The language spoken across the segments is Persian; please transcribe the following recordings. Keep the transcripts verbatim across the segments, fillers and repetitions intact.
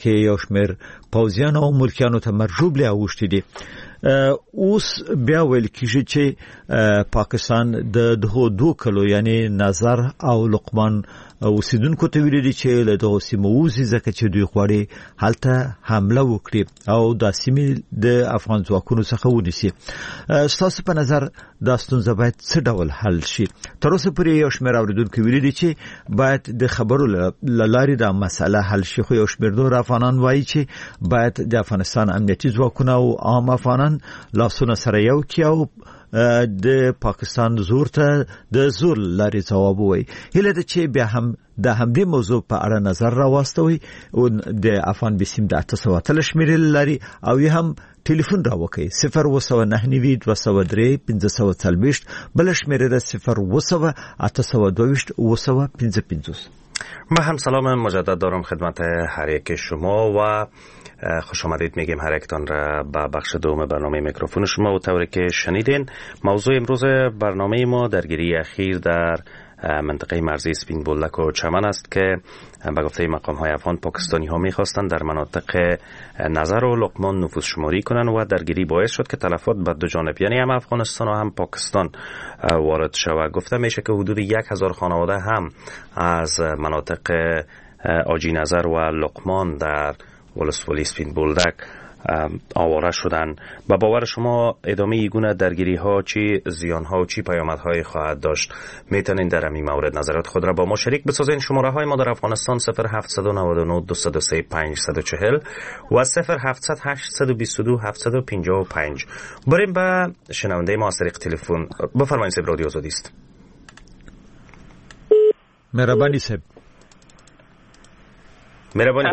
کې یو شمېر پوځیان او ملکیانو ته مرجوبلې اوښتي دي. اوس بیا ویل کېږي چې پاکستان د دغو دوه کلو یعنی نظر او لقمان اوسیدونکو ته ویلي دي چې له دغو سیمو ووځي ځکه چې دوی غواړي هلته حمله وکړي او د سیمې د افغان ځواکونو څخه ونیسي. ستاسو په نظر دا ستونزه باید څه ډول حل شي؟ تر اوسه پورې یو شمېر اورېدونکو ویلي دي چې باید د خبرو له لارې دا مسله حل شي، خو یو شمېر نور افغانان وایي چې باید د افغانستان امنیتي ځواکونه او عام افغانان لاسونه سره یو کړي او د پاکستان زور ته د زور لارې ځواب ووایي. هیله ده چې بیا هم د همدې موضوع په اړه نظر راواستوي او د افغان بسیم د اته سوه اتلس شمېرې لري او یې هم ټلیفون راوکړي صفر اووه سوه نهه نوي دوه سوه درې پنځه سوه څلوېښت، بل شمېره ده صفر اووه سوه اته سوه دویشت اووه سوه پنځه پنځوس. ما هم سلام مجدد دارم خدمت هر یک شما و خوش آمدید میگیم هر یکتان را به بخش دوم برنامه میکروفون شما. و طوری که شنیدین موضوع امروز برنامه ما درگیری اخیر در منطقه مرزی سپین بولدک و چمن است که به گفته مقام های افغان پاکستانی ها میخواستند در مناطق نظر و لقمان نفوذ شماری کنند و درگیری باعث شد که تلفات به دو جانب یعنی هم افغانستان و هم پاکستان وارد شود. گفته میشه که حدود یک هزار خانواده هم از مناطق آجی نظر و لقمان در ولسوالی سپین بولدک آواره شدن. با باور شما ادامه ایگونه درگیری ها چی زیان ها و چی پیامد های خواهد داشت؟ میتونین در همین مورد نظرات خود را با ما شریک بسازین. شماره های ما در افغانستان صفر هفت نه نه دو صفر سه پنج چهار صفر و صفر هفت هشت دو دو هفت پنج پنج. بریم به شنونده ما از طریق تلفن. بفرمایید صاحب، رادیو آزادی است. مهربانی صاحب. مهربانی.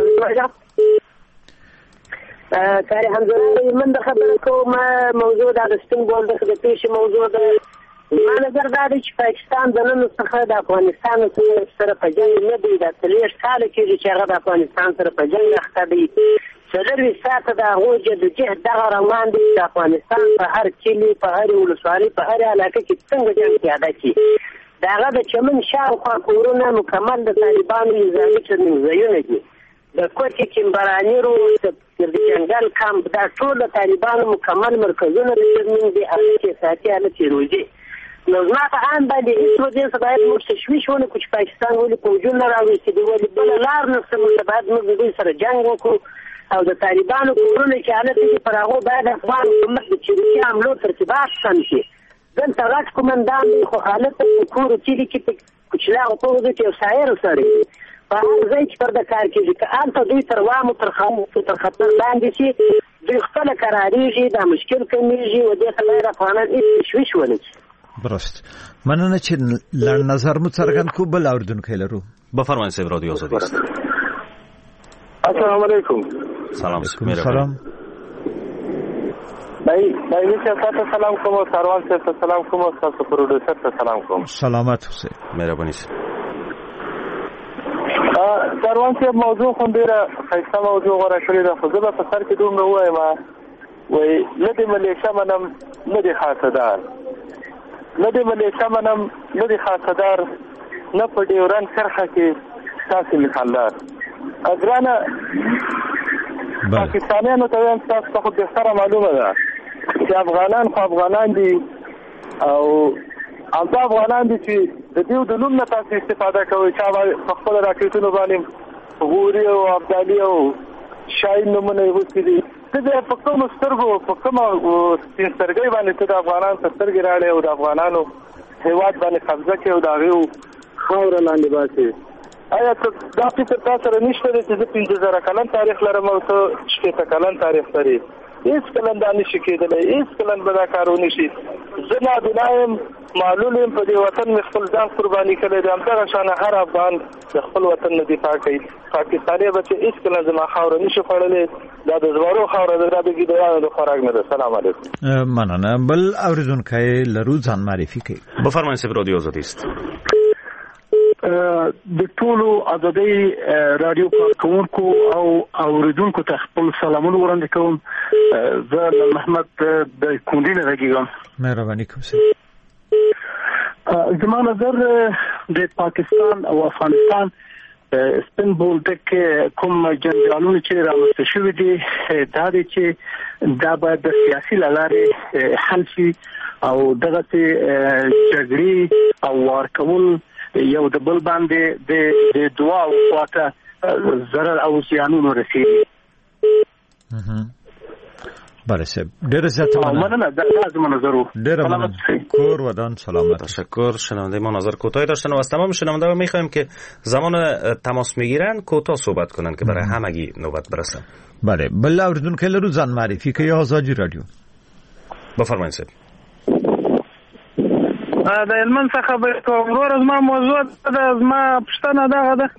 کاری همزوری من د خبره کوم موضوع د سپین بولدک د پیش موضوع د ما نظر دا دی چې پاکستان د نن څخه د افغانستان سره په جنګ نه دی. د څلور کال کېږي چې هغه د افغانستان سره په جنګ اخته دی. څلور ساعته د هغو جدوجهد دغه روان دی د افغانستان په هر کلي په هر ولسوالۍ په هر علاقه کې څنګه جنګ پیاده کړي. د هغه د چمن شاوخوا کورونه مکمل د طالبانو نظامي ځایونه دي. د کوټې کمبراني رو د جنګل کامپ دا ټول د طالبانو مکمل مرکزونه د چرمن دي هغه ساتي حالت روزي. نو زما په ان باندې هیڅ وجه څه باید موږ تشویش ونه کړو چې پاکستان ولې پوځونه راوستي دي، ولې بله لار نشته. موږ باید موږ د دوی سره جنګ وکړو او د طالبانو کورونه چې حالت دي پر هغو باید افغان حکومت د چریکي حملو ترتیبات سم شي. دلته غټ قومندان دی خو حالت په کورو چیرې کې په کوچلاغو پوځ کې یو سایر سړی دی په هر ځای چې پر د کار کېږي که هلته دوی تر وامو تر خطر لاندې شي دوی خپله قرارېږي، دا مشکل کمیږي و دې ته باید افغانان هېڅ تشویش ونه کړي. درست. مننه چې لړ نظر مو څرګند کړو. بل اورېدونکی لرو. بفرمایید صاحب، رادیو آزادی است. السلام علیکم. سلام. سلام. بای بای میشه تاسو سلام کوم، سروان ته سلام کوم، تاسو پروډوسر ته سلام کوم. سلامت اوسئ. مهرباني. سروان ته موضوع خو ډیره ښایسته موضوع غوړه کړې ده، خو زه به په سر کې دومره ووایم وایي نه د ملیشه منم نه د خاصدار، نه د ملیشه منم نه د خاصدار، نه په ډیورن کرښه کې ستاسې مثالدار. ګرانه پاکستانیانو ته وایم ستاسو ته خو بهتره معلومه ده چې افغانان خو افغانان دي او همدا افغانان دي چې د دوی د نوم نه تاسو استفاده کوئ. چا په خپلو راکېټونو باندې غوري او ابدالي او شاهین نومونه یې وڅکي دي. ته بیا په کومو سترګو په کومه سپین سترګۍ باندې ته د افغانانو ته سترګې راړې او د افغانانو هېواد باندې قبضه کوې او د هغې خاوره لاندې باسې. آیا دا فکر تا سره نشته دی چې زه پنځه زره کلن تاریخ لرم او ته شپېته کلن تاریخ لرې؟ هېڅ کلن دا نشي کېدلی، هېڅ کلن به دا کار ونه شي. زه نابنا یم، معلول یم، په دې وطن مې خپل ځان قرباني کړی دی. همدغه شانه هر افغان د خپل وطن نه دفاع کوي. پاکستاني بچې هېڅ کلن زما خاوره نشي خوړلی. دا د زمرو خاوره ده، دا د ګیدړانو د خوراک نه ده. سلام علیکم. مننه. بل اورېدونکی لرو، ځان معرفي کوي. بفرمایئ صاحب، رادیو آزادی است. د ټولو ازادۍ رادیو کارکونکو او اوریدونکو ته خپل سلامونه وړاندې کوم. زه محمد د کونډې نه غږیږم. مهرباني کوم. زما نظر د پاکستان او افغانستان سپین بولدک کوم جنجالونه چې رامنځته شوي دي دا دی چې دا باید د سیاسي له لارې حل شي او دغسې جګړې او وار کول یو د بل باندې د دواړو خواته ضرر او زیانونه رسېږي. بله صاحب ډېره زیاته مننه. دا زما نظر و. ډېره مننه. کور ودان سلامت. تشکر. شنونده ما نظر کوتاهی داشتن و از تمام شنونده ها میخوایم که زمان تماس میگیرن کوتاه صحبت کنن که برای همگی نوبت برسن. بله بل اوریدونکي لرو ځان معرفي کوي آزادی رادیو. بفرمایئ صاحب. د هلمند څخه به کوم ورور زما موضوع ده. زما پوښتنه دغه ده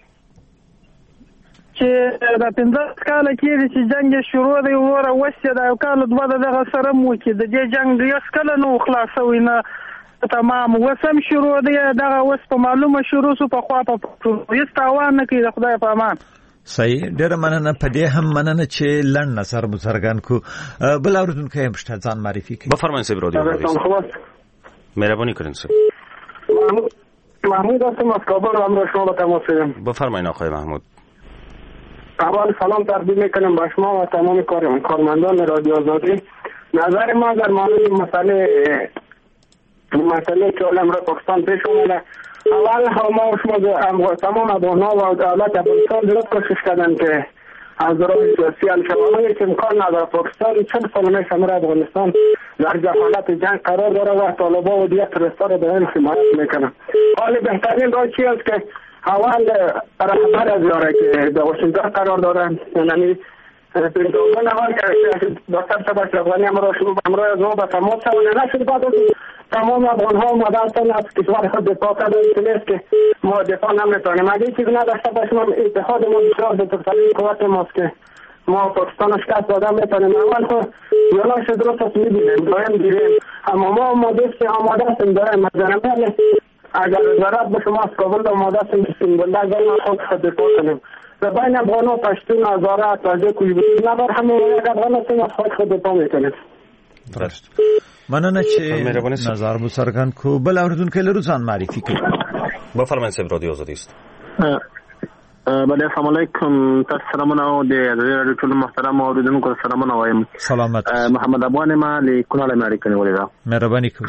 چې دا پنځه کاله کېږي چې جنګ شروع دی وروره اوس یې دا یو کال دوه د دغه سره م وکړي د دې جنګ هېڅ کله نه و خلاص شوی نه تمام اوس هم شروع دی دغه اوس په معلومه شروع شو پخوا په هېڅ تاوان نه کوي د خدای په امان. صحیح. ډېره مننه. په دې هم مننه چې لنډ نظر مو څرګند کړو. بل اورېدونکی هم شته ځان معرفي کوي. بفرمایئ صاحب رادیو مهربانی کنید صاحب. محمود هستم از کابل و امروز شما با تماس شدم. بفرمایید آقای محمود. اول سلام تقدیم میکنم به شما و تمام کارمندان رادیو آزادی. نظر ما در مورد مسئله مسئله که امروز پاکستان پیش اومده، اول ما شما تمام افغان‌ها و دولت افغانستان درست کوشش کردن که از راه سیاسی الشبابی که امکان نداره پاکستان چند سال میشه امروز افغانستان در جهالت جنگ قرار داره و طالبان و دیگر تروریست‌ها را به این حمایت میکنه. حالی بهترین راه چی است که اول رهبر از یاره که در واشنگتن قرار دارن یعنی پنتاگون اول که دکتر شباش افغانی امروز شروع امروز از ما به تماس شدن نشد بعد تمام افغان‌ها اومده هستن از کشور خود دفاع کردن است که ما دفاع نمیتونیم. اگه چیزی نداشته باشیم اتحاد ما بسیار بزرگترین قوت ماست که ما پاکستان شکست دادن میتونیم. اول خود یالاش درست است میبینیم دایم دیریم اما ما آماده است آماده هستیم داریم مزرمه اگر ضرورت به شما از کابل آماده هستیم که سنگونده اگر خود خود دفاع کنیم و بین افغان و پشتون هزاره اتوازه کوی بودیم نبار همه یک افغان هستیم از خود خود دفاع میکنیم. درست. مننه چې نظر مو څرګند کو. بل اوریدونکي لرو ځان معرفي کوي. بفرمایئ صاحب رادیو آزادی است. بله السلام علیکم. تاسو سلامونه او د رادیو ټول محترم اوریدونکو سلامونه وایم. سلامت. محمد ابوان ما له کونړ امریکا نه ولیدا. مهرباني کوئ.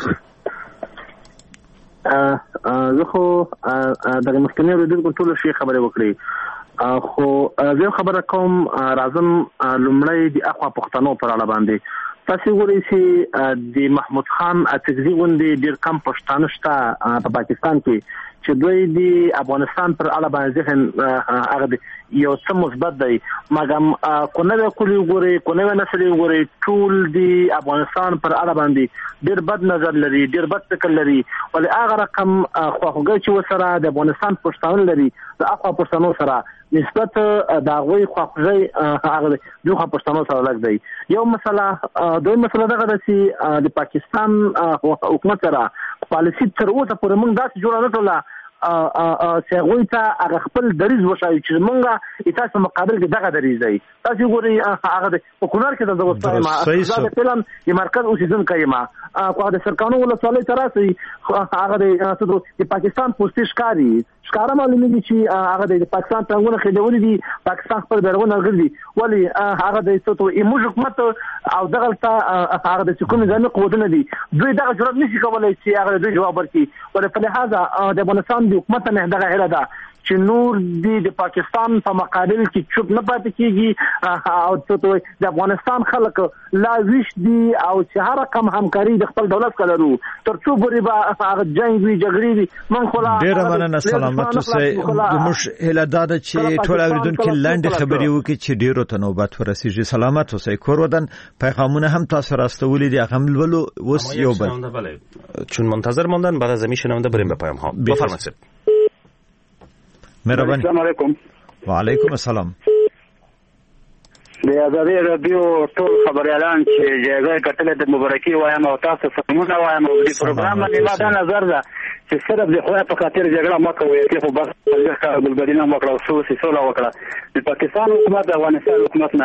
زه خو د مخکنی اوریدونکو ټول شي خبرې وکړې خو زه خبره کوم راځم لومړی د اخوا پښتنو پر اړه باندې. تاسو ګورئ چې د محمود خان اڅکزي غوندې ډېر کم پښتانه شته په پاکستان کې چې دوی د افغانستان پر اړه باندې ذهن هغه یو څه مثبت دی مګم کو نوې کلی وګورئ کو نوې نسل وګورئ ټول د افغانستان پر اړه باندې ډېر بد نظر لري ډېر بد فکر لري ولې هغه رقم خواخوږي چې وسره د افغانستان پښتانه لري د اخوا پښتنو سره نسبت د هغوی خواخوږي هغه د دوه پښتنو سره لږ دی. یو مسله دوی مسله دغه ده چې د پاکستان حکومت سره پالیسي تر اوسه پورې موږ داسې جوړه نه کړله چې هغوی ته هغه خپل دریځ وښایي چې موږ تاسو مقابل کې دغه دریځ دی. تاسو ګورئ هغه په کونړ کې د زه وایم زه د فلم د مرکز اوسېدونکی یم خو د سرکانو ولسوالۍ ته راسئ هغه د پاکستان پوستې ښکاري ښکاره معلومېږي چې هغه د پاکستان ټانګونه خېدولي دي پاکستان خپل بیرغونه ګرځي ولې هغه د زموږ حکومت او دغلته هغه د کوم نظامي قوتونه دي دوی دغه جرأت نشي کولی چې هغه دوی جواب ورکړي ولې په لحاظه د افغانستان د حکومت نه دغه هیله ده چې نور د پاکستان په مقابل کې چوپ نه پاتې کیږي او څه د افغانستان خلک لا ویش دي او چې هر رقم همکاري د خپل دولت کولو تر څو پورې به هغه جنگ وی جګړې وي من خو لا ډیر مننه سلامت اوسئ. موږ هله داده چې ټول اوریدونکو لاندې خبرې وکړي چې ډیرو ته نوبت ورسیږي. سلامت اوسئ. کور ودان پیغامونه هم تاسو راستولې دي هغه ملولو وس یو بل چون منتظر موندن بعد از میشنم بریم به پیام ها. بفرمایید. مهرباني. السلام علیکم. وعلیکم السلام. د آزادی رادیو ټول خبريالان چې جګړه کتلې د مبارکي وایم او تاسو سمونه وایم او د پروګرام باندې ما دا نظر ده چې صرف د خو په خاطر جګړه مکوي چې خو بس د بلبدینه مکړه او سوسي سولا وکړه د پاکستان حکومت د افغانستان حکومت نه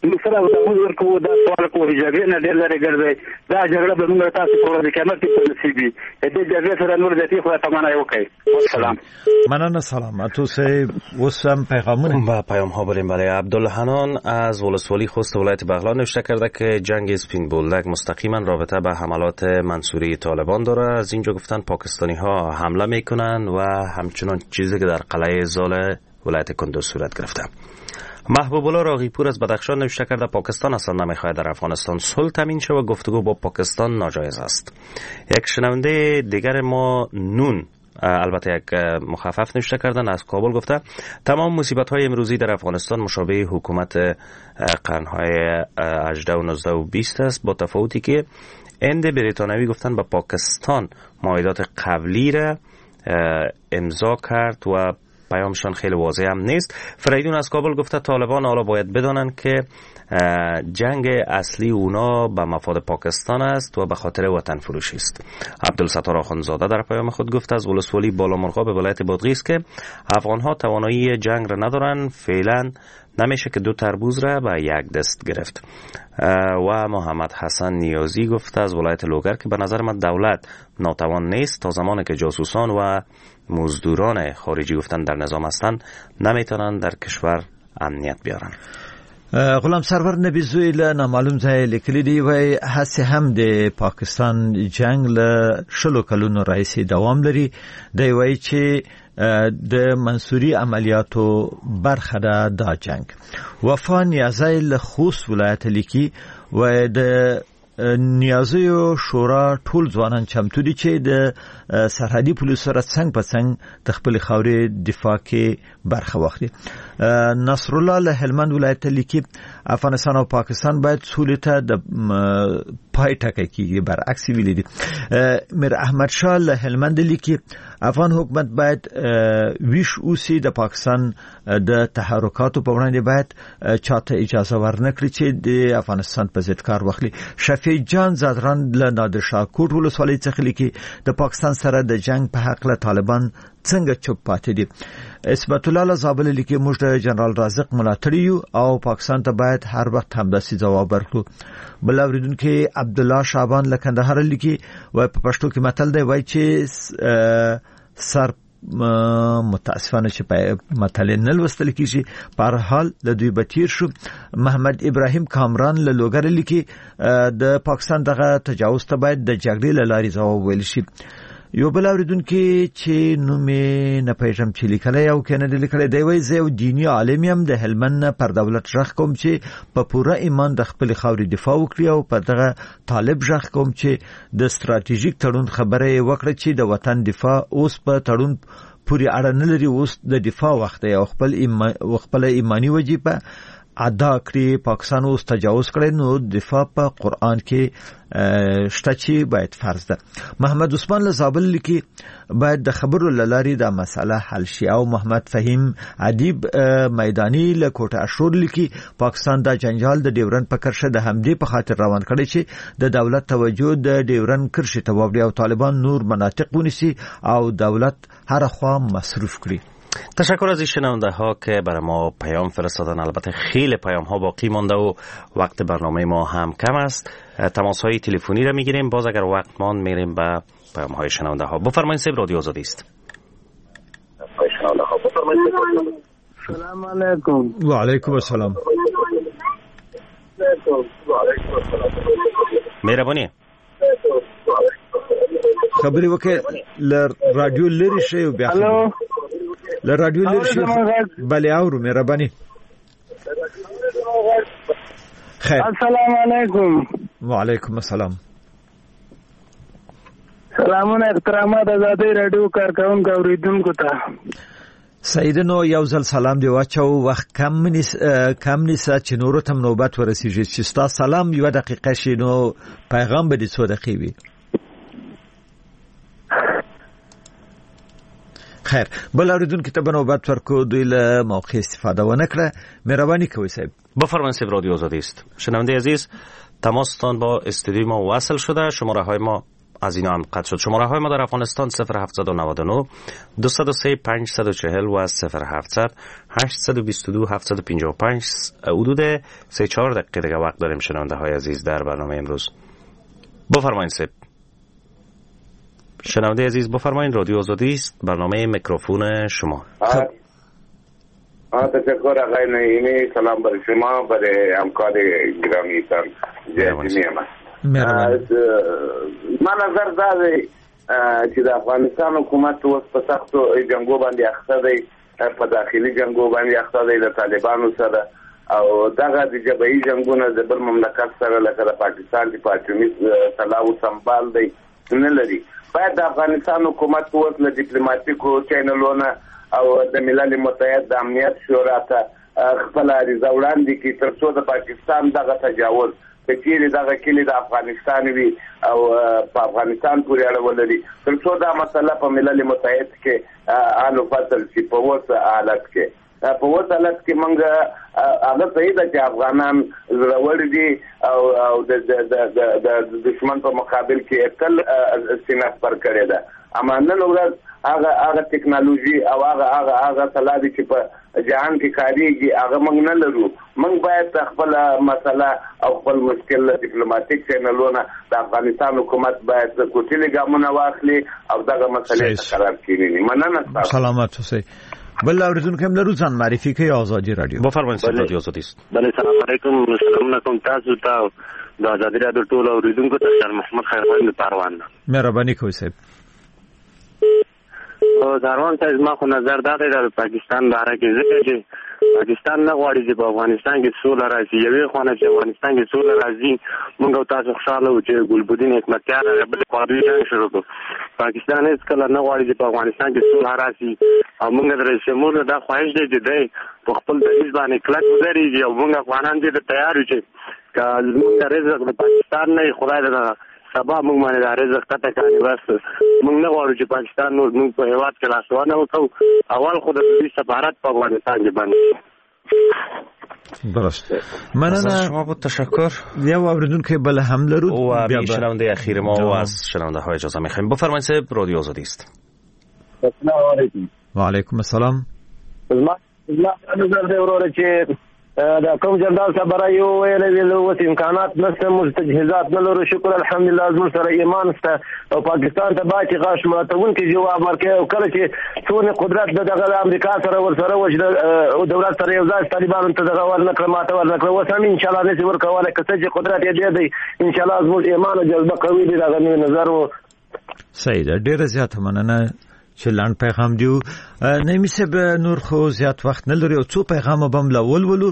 مصر او داود ورکو دا سوال کوي جګړه نه ډېر لري ګرځي دا جګړه به موږ تاسو په قیامت کې په نصیبي دې جګړه سره نور ذاتي خو تمنا یو کوي. سلام. مننه سلامت اوسه. وسم پیغامونه با پیام ها بریم. برای عبدالحنان از ولسوالی خوست ولایت بغلان نوشته کرده که جنگ اسپین بولدک مستقیما رابطه به حملات منصوری طالبان داره. از اینجا گفتن پاکستانی ها حمله میکنن و همچنان چیزی که در قلعه زال ولایت کندوز صورت گرفته. محبوب الله راغیپور از بدخشان نوشته کرده پاکستان اصلا نمیخواهد در افغانستان صلح تامین شود، گفتگو با پاکستان ناجایز است. یک شنونده دیگر ما نون البته یک مخفف نوشته کردن از کابل گفته تمام مصیبت های امروزی در افغانستان مشابه حکومت قرنهای هجده و نوزده و بیست است، با تفاوتی که هند بریتانیایی گفتن با پاکستان معاهدات قبلی را امضا کرد و پیامشان خیلی واضح هم نیست. فریدون از کابل گفته طالبان حالا باید بدانن که جنگ اصلی اونا به مفاد پاکستان است و به خاطر وطن فروشی است. عبدالستار آخوندزاده در پیام خود گفته از ولسوالی بالامرغاب به ولایت بادغیس که افغانها توانایی جنگ را ندارن، فعلا نمیشه که دو تربوز را به یک دست گرفت. و محمد حسن نیازی گفته از ولایت لوگر که به نظر من دولت ناتوان نیست تا زمانی که جاسوسان و مزدوران خارجی گفتن در نظام هستند نمیتونن در کشور امنیت بیارن. غلام سرور نبی زوی له نامعلوم ځای لیکلی دی وای هڅه هم د پاکستان جنگ له شلو کلونو راځي دوام لري. دی وای چې د منصوري عملیاتو برخه ده دا جنگ. وفا نیازی له خوست ولایت لیکي و د نیازیو شورا ټول ځوانان چمتو دي چې د سرحدي پولیسو سره څنګ په څنګ د خپل خاورې دفاع کې برخه واخلي. نصر الله له هلمند ولایت لیکي افغانستان او پاکستان باید سولې ته د پای ټکی کیږي، برعکس ویل دي. میر احمد شاه له هلمند لیکي افغان حکومت باید ویش اوسي د پاکستان د تحرکاتو په وړاندې باید چاته اجازه ورنکړي چې د افغانستان په ضد کار واخلي. شفیع جان زادران له نادر شاه کوټ ولسوالۍ څخه لیکي د پاکستان سره د جنگ په حق له طالبان څنګه چوپ پاتې دي. اثبات الله له زابل لیکي موږ د جنرال رازق ملاتړي یو او پاکستان ته باید هر وخت همداسې ځواب ورکړو. بل اوریدونکو عبد الله شعبان له کندهار لیکي وای په پښتو کې متل دی وای چې سر متاسفانه چې په متل نه لوستل کیږي. په هر حال له دوی بتیر شو. محمد ابراهیم کامران له لوګر لیکي د پاکستان دغه تجاوز ته باید د جګړې له لارې ځواب ویل شي. یو بل اوریدونکو چې نومې نه پېژم چې لیکلی او کنه د لیکلی دی وای زه یو دینی عالم یم د هلمند پر دولت ژغ کوم چې په پوره ایمان د خپل خاورې دفاع وکړي او په دغه طالب ژغ کوم چې د ستراتیژیک تړون خبره وکړي چې د وطن دفاع اوس په تړون پوری اړه نه لري، اوس د دفاع وخت دی او خپل ایمان خپل ایمانی وجیبه ادا کړی. پاکستان اوس تجاوز کړي نو دفاع په قران کې شته چې باید فرض ده. محمد عثمان له زابل لیکي باید د خبرو لاري دا مسله حل شي. او محمد فهیم ادیب میدانی له کوټه اشور لیکي پاکستان دا جنجال د ډیورن په کرشه د همدې په خاطر روان کړي چې د دولت توجه د ډیورن کرشه ته واوړي او طالبان نور مناطق ونیسي او دولت هر خوا مصرف کړي. تشکر از این شنونده ها که برای ما پیام فرستادن. البته خیلی پیام ها باقی مانده و وقت برنامه ما هم کم است. تماس های تلفنی را میگیریم، باز اگر وقت ماند میریم به پیام های شنونده ها. بفرمایید صاحب، رادیو آزادی است. سلام علیکم. و علیکم السلام. مهربانی خبري وکړه ل رادیو لری شی او بیا الو ل رادیو لری شی بلې اورو مهرباني. خیر السلام علیکم. وعلیکم السلام. سلامونه احترامات آزادی رادیو کارکون کا اوریدونکو ته. سیدنو یو ځل سلام دی واچو، وخت کم نیس کم نیس چې نور ته نوبت ورسیږي چې ستا سلام یو دقیقه شي نو پیغام به دې څو دقیقې وي. خیر بل اوریدونکو ته به نوبت ورکو، دوی له موقع استفاده ونه کړه. مهرباني کوئ صاحب. بفرمایید صاحب، رادیو آزادی است. شنونده عزیز، تماستان با استودیو ما وصل شده. شماره های ما از اینا هم قطع شد. شماره های ما در افغانستان صفر هفتصد و نود و نه دویست و سه پانصد و چهل و صفر هفتصد هشتصد و بیست و دو هفتصد و پنجاه و پنج. حدود سه چهار دقیقه دیگه وقت داریم شنونده های عزیز در برنامه امروز. بفرمایید سپ. شنونده عزیز بفرمایید، رادیو آزادی است، برنامه میکروفون شما. آه تشکر آقای نعیمی، سلام بر شما، برای همکار گرامیتان جدی میام. من نظر داره چې د افغانستان حکومت اوس په سختو جنگو باندې اخته دی، په داخلي جنگو باندې اخته دی د طالبانو سره، او دغه د جبهي جنگونه د بل مملکت سره لکه د پاکستان د پاتونیز تلاو سمبال دی نه لري. باید د افغانستان حکومت اوس له ډیپلوماټیکو چینلونو او د ملل متحد د امنیت شورا ته خپل عریضه وړاندې کړي تر څو د پاکستان دغه تجاوز په چیرې دغه کلی د افغانستان وي او په افغانستان پورې اړه ولري، تر څو دا مسله په ملل متحد کې حل و فصل شي. په اوس حالت کې په اوس حالت کې موږ هغه صحیح ده چې افغانان زړور دي او او د دشمن په مقابل کې تل سینه پر کړې ده، اما نن ورځ هغه هغه ټیکنالوژي او هغه هغه هغه سلاده چې په جهان کې کاریږي هغه موږ نه لرو. موږ باید خپل مسله او خپل مشکل ډیپلوماټیک چینلونه د افغانستان حکومت باید کوټلي ګامونه واخلي او دغه مسلې قرار کړي. مننه. سلامات اوسئ. بل اوریدونکو هم لرو ځان معرفي کوي. آزادي رادیو. بفرمایئ. رادیو آزادي است. بله سلام علیکم. سلام علیکم تاسو ته د آزادي رادیو ټول اوریدونکو ته شال محمد خیرخان د پروان. مهرباني کوئ صاحب. داروان ته ما خو نظر داده د پاکستان باره کې ځکه چې پاکستان نه غواړي چې په افغانستان کې سوله راشي. یوې خونه چې افغانستان کې سوله راځي موږ او تاسو خوشاله وو چې ګلبدین حکمتیار بل قاضي جنگ شروع کړ. پاکستان هیڅ کله نه غواړي چې په افغانستان کې سوله راشي او موږ د رئیس جمهور دا خواهش دی چې دی په خپل دریځ باندې کلک ودرېږي او موږ افغانان دې تیار یو چې که موږ رزق د پاکستان نه خدای دې سبا موږ باندې د رزق ته کوي. بس موږ نه غواړو چې پاکستان نور موږ په هیواد کې لاسوانه وکړو. اول خو د دې سفارت په افغانستان کې باندې. درست. مننه. شما بود تشکر. یو اوریدونکو بل هم لرو و شنونده اخیر ما و از شنونده های اجازه میخوایم. بفرمایید صاحب، رادیو آزادی است. السلام علیکم. و علیکم السلام. ما ما نظر دی وروره چې دا کوم جنرال صاحب رايو ویل ویل اوس امکانات نشته، مستجهزات نه لرو. شکر الحمدلله زموږ سره ایمان شته او پاکستان ته باید غاښ ماتونکي جواب ورکړي او کله چې څونه قدرت دغه د امریکا سره ورسره وجد او دولت سره یو ځای طالبانو ته دغه ورنکړه ماته ورنکړه اوس هم ان شاء الله نشي ورکوله که څه چې قدرت یې دی ان شاء الله زموږ ایمان او جذبه قوي دي. دغه نظر و صحیح ده. ډیره زیاته مننه چې لاند پیغام دیو. نمی سب نور خو زیات وخت نه لري او څو پیغام بم لول ولو.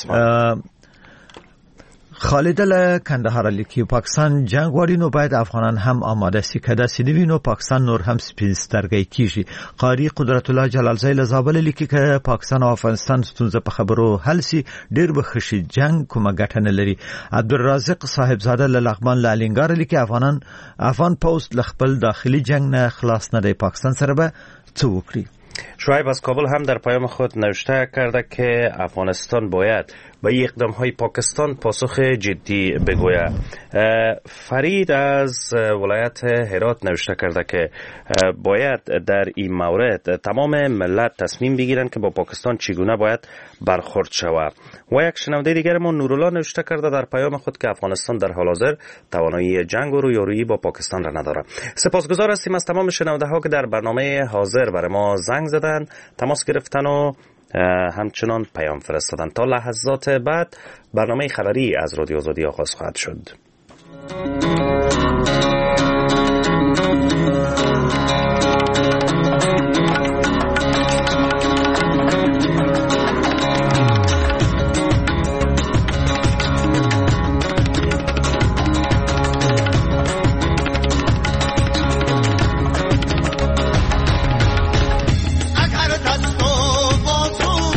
خالد له کندهار لیکي پاکستان جنگ غواړي نو باید افغانان هم آماده سي. کدا سیدوی نو پاکستان نور هم سپینسترګي کیږي. قاری قدرت الله جلال زای له زابل لیکي ک پاکستان او افغانستان ستونزه په خبرو حل سي ډیر بخشي جنگ کومه ګټه نه لري. عبدالرازق صاحب زاده له لغمان لالینګار لیکي افغانان افغان پوسټ خپل داخلي جنگ نه خلاص نه دی، پاکستان سره به څه وکړي. شعیب از کابل هم در پیام خود نوشته کرده که افغانستان باید به اقدام های پاکستان پاسخ جدی بگوید. فرید از ولایت هرات نوشته کرده که باید در این مورد تمام ملت تصمیم بگیرند که با پاکستان چگونه باید برخورد شود. و یک شنونده دیگر ما نورالله نوشته کرده در پیام خود که افغانستان در حال حاضر توانایی جنگ و رویارویی با پاکستان را ندارد. سپاسگزار هستیم از تمام شنونده ها که در برنامه حاضر برای ما زنگ زدن، تماس گرفتن و همچنان پیام فرستادن. تا لحظات بعد برنامه خبری از رادیو آزادی آغاز خواهد شد.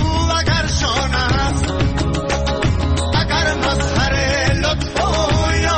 Oh,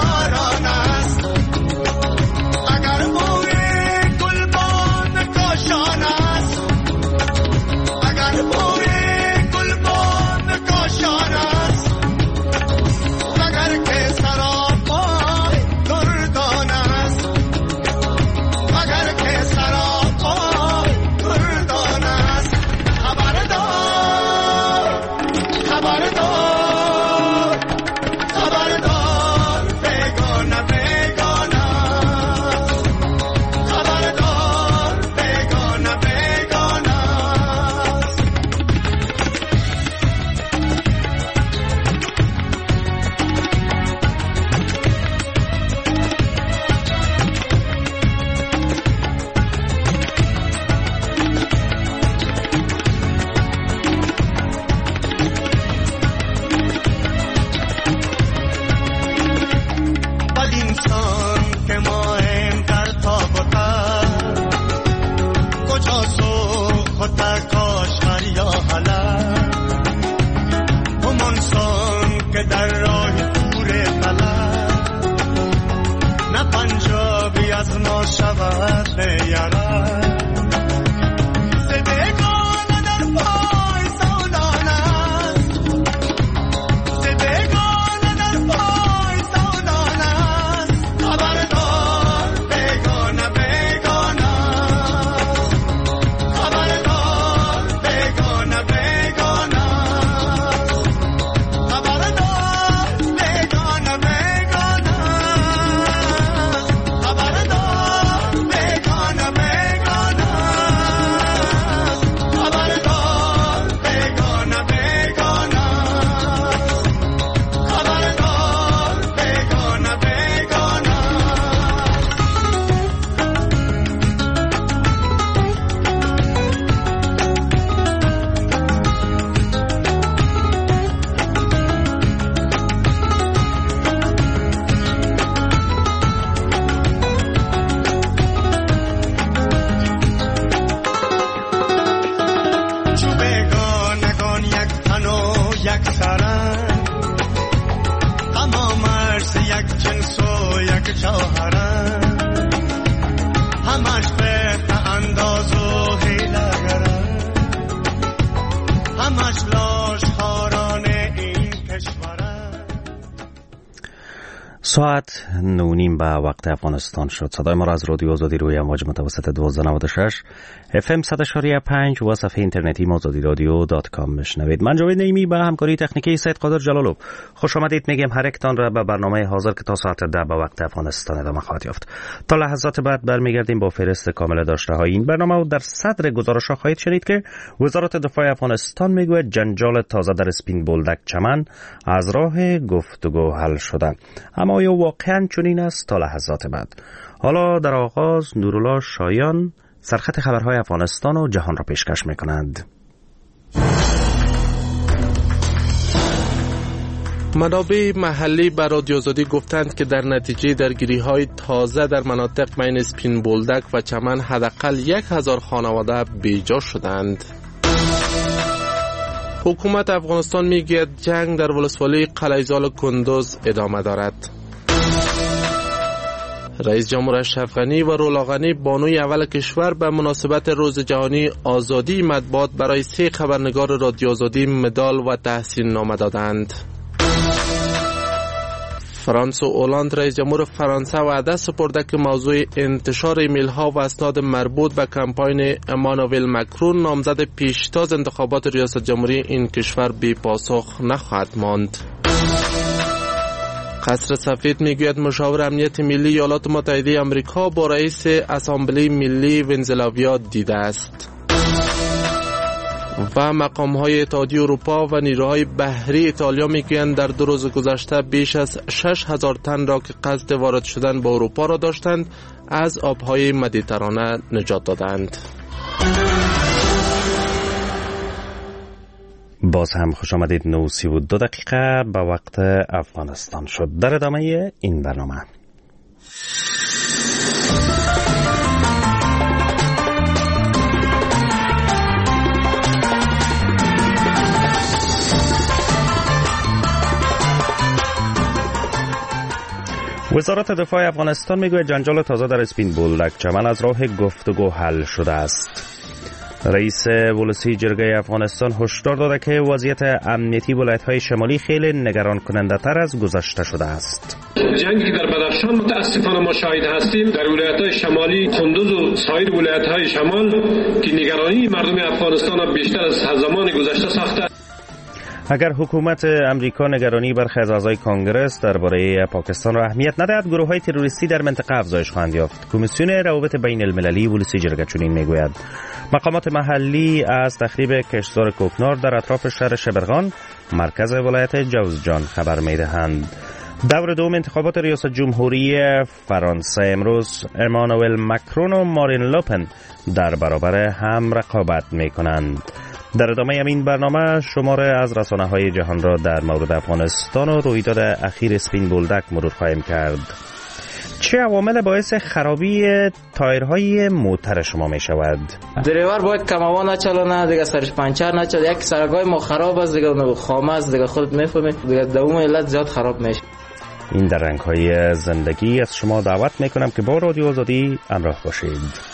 ساعت نونیم به وقت افغانستان شد. صدای ما را از رادیو آزادی روی امواج متوسط دویست و نود و شش اف ام صد و شش و پنج و صفحه اینترنتی آزادی رادیو دات کام میشنوید. من جاوید نعیمی به همکاری تکنیکی سید قادر جلالو خوش آمدید میگم. هر یکتان را به برنامه حاضر که تا ساعت ده به وقت افغانستان ادامه خواهد یافت. تا لحظات بعد برمیگردیم با فهرست کامل داشته های این برنامه و در صدر گزارش ها خواهید شنید که وزارت دفاع افغانستان میگوید جنجال تازه در اسپین بولدک چمن از راه گفتگو حل شده. اما آیا واقعا چنین است؟ تا لحظات بعد. حالا در آغاز نورالله شایان سرخط خبرهای افغانستان و جهان را پیشکش می‌کند. منابع محلی به رادیو آزادی گفتند که در نتیجه درگیری‌های تازه در مناطق بین اسپین بولدک و چمن حداقل یک هزار خانواده بیجا شدند. حکومت افغانستان میگوید جنگ در ولسوالی قلعه‌زال کندوز ادامه دارد. رئیس جمهور اشرف غنی و رولا غنی بانوی اول کشور به مناسبت روز جهانی آزادی مطبوعات برای سه خبرنگار رادیو آزادی مدال و تحسین نامه دادند. فرانس و اولاند رئیس جمهور فرانسه وعده سپرده که موضوع انتشار ایمیل ها و اسناد مربوط به کمپاین امانوئل مکرون نامزد پیشتاز انتخابات ریاست جمهوری این کشور بی پاسخ نخواهد ماند. قصر سفید میگوید مشاور امنیت ملی ایالات متحده آمریکا با رئیس اسامبله ملی ونزوئلا دیده است. و مقام‌های اتحادیه اروپا و نیروهای بحری ایتالیا میگویند در دو روز گذشته بیش از شش هزار تن را که قصد وارد شدن به اروپا را داشتند از آبهای مدیترانه نجات دادند. باز هم خوش آمدید. نه و سی و دو دقیقه به وقت افغانستان شد. در ادامه این برنامه وزارت دفاع افغانستان میگوید جنجال تازه در اسپین بولدک چمن از راه گفتگو حل شده است. رئیس ولسی جرگه افغانستان هشدار داده که وضعیت امنیتی ولایت‌های شمالی خیلی نگران کننده تر از گذشته شده است. جنگی که در بدخشان متاسفانه ما شاهد هستیم در ولایت‌های شمالی کندوز و سایر ولایت‌های شمال که نگرانی مردم افغانستان بیشتر از زمان گذشته ساخته. اگر حکومت امریکا نگرانی برخی از اعضای کنگرس درباره پاکستان را اهمیت ندهد، گروه‌های تروریستی در منطقه افزایش خواهند یافت. کمیسیون روابط بین المللی ولسی جرگه چنین میگوید. مقامات محلی از تخریب کشتزار کوکنار در اطراف شهر شبرغان مرکز ولایت جوزجان خبر میدهند. دور دوم انتخابات ریاست جمهوری فرانسه امروز امانوئل مکرون و مارین لوپن در برابر هم رقابت میکنند. در ادامه این برنامه شماره از رسانه‌های جهان را در مورد افغانستان و رویداد اخیر اسپین بولدک مرور خواهیم کرد. چه عوامل باعث خرابی تایرهای موتر شما می شود؟ دریور باید کماوا نچلونه، دیگه سرش پنچر نچل، یک سرگاه ما خراب است، دیگه خامه است، دیگه خودت میفهمی، دیگه دوم علت زیاد خراب میشه. این در رنگ‌های زندگی از شما دعوت میکنم که با رادیو آزادی همراه باشید.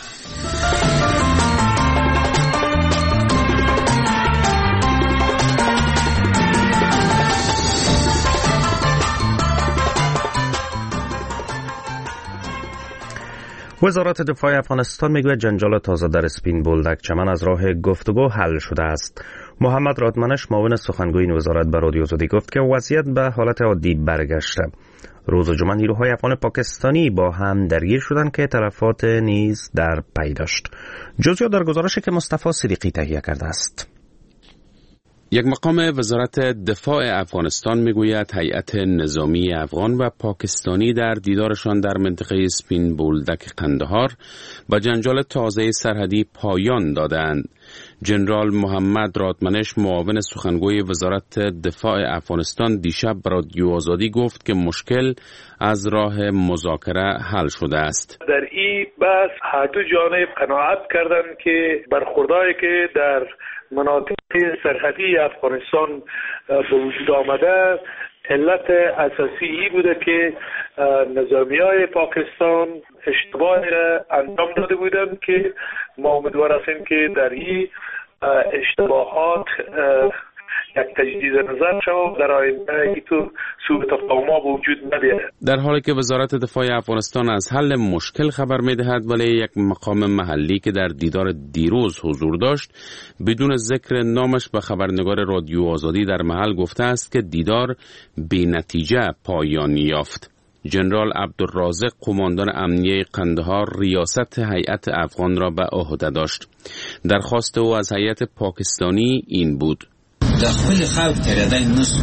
وزارت دفاع افغانستان میگوید جنجال تازه در اسپین بولدک چمن از راه گفتگو حل شده است. محمد رادمنش معاون سخنگوی این وزارت به رادیو آزادی گفت که وضعیت به حالت عادی برگشته. روز جمعه نیروهای افغان پاکستانی با هم درگیر شدند که تلفات نیز در پی داشت. جزئیات در گزارشی که مصطفی صدیقی تهیه کرده است. یک مقام وزارت دفاع افغانستان میگوید هیئت نظامی افغان و پاکستانی در دیدارشان در منطقه اسپین بولدک قندهار با جنجال تازه سرحدی پایان دادند. جنرال محمد رادمنش معاون سخنگوی وزارت دفاع افغانستان دیشب به رادیو آزادی گفت که مشکل از راه مذاکره حل شده است. در این بحث هر دو جانب قناعت کردند که برخوردایی که در مناطق سرحدی افغانستان به وجود آمده علت اساسی ای بوده که نظامیای پاکستان اشتباه انجام داده بودند که ما امیدوار هستیم که در این اشتباهات یک تجدید نظر شود در آینده اینطور سوء تفاهم‌ها وجود نبیاید. در حالی که وزارت دفاع افغانستان از حل مشکل خبر می‌دهد، ولی یک مقام محلی که در دیدار دیروز حضور داشت بدون ذکر نامش به خبرنگار رادیو آزادی در محل گفته است که دیدار بی نتیجه پایان یافت. جنرال عبدالرازق قماندان امنیه قندهار ریاست هیئت افغان را به عهده داشت. درخواست او از هیئت پاکستانی این بود: د خپل خاور تیرېدل نشو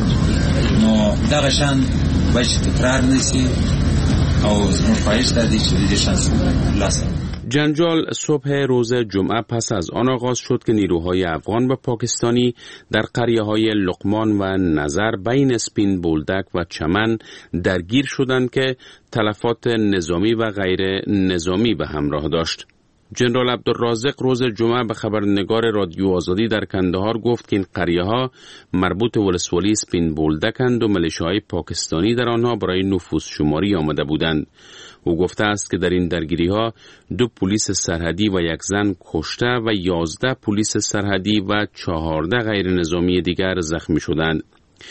نو دغه شان باید تکرار نشي او زموږ خواهش دا دی چې دې شانس لاسه. جنجال صبح روز جمعه پس از آن آغاز شد که نیروهای افغان و پاکستانی در قریه‌های لقمان و نظر بین سپین بولدک و چمن درگیر شدند که تلفات نظامی و غیر نظامی به همراه داشت. جنرال عبدالرازق روز جمعه به خبرنگار رادیو آزادی در کندهار گفت که این قریه‌ها مربوط ولسوالی سپین بولدکند و ملیشه‌های پاکستانی در آنها برای نفوذ شماری آمده بودند. او گفته است که در این درگیری‌ها دو پلیس سرحدی و یک زن کشته و یازده پلیس سرحدی و چهارده غیر نظامی دیگر زخمی شدند.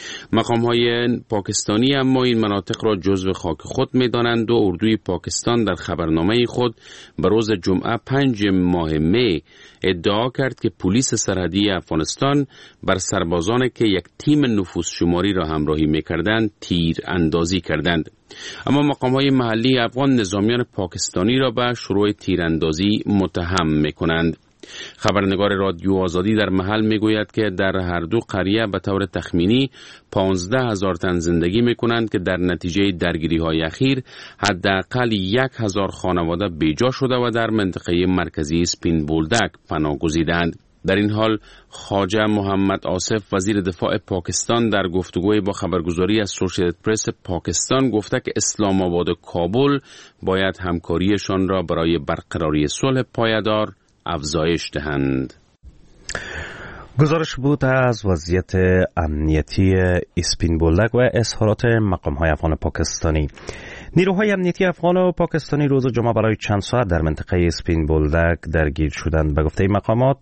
مقام‌های پاکستانی اما این مناطق را جزو خاک خود می‌دانند و اردوی پاکستان در خبرنامه خود به روز جمعه پنج ماه می ادعا کرد که پلیس سرحدی افغانستان بر سربازانی که یک تیم نفوذ شماری را همراهی می‌کردند تیر اندازی کردند. اما مقام‌های محلی افغان نظامیان پاکستانی را به شروع تیراندازی متهم می‌کنند. خبرنگار رادیو آزادی در محل میگوید که در هر دو قریه به طور تخمینی پانزده هزار تن زندگی میکنند که در نتیجه درگیری های اخیر حداقل یک هزار خانواده بیجا شده و در منطقه مرکزی سپین بولدک پناه گزیدند. در این حال خواجه محمد آصف وزیر دفاع پاکستان در گفتگوی با خبرگزاری اسوسییتد پرس پاکستان گفته که اسلام آباد و کابل باید همکاریشان را برای برقراری صلح پایدار افزایش دهند. گزارش بود از وضعیت امنیتی اسپین بولدک و اظهارات مقام‌های افغان پاکستانی. نیروهای امنیتی افغان و پاکستانی روز جمعه برای چند ساعت در منطقه اسپین بولدک درگیر شدند. به گفته مقامات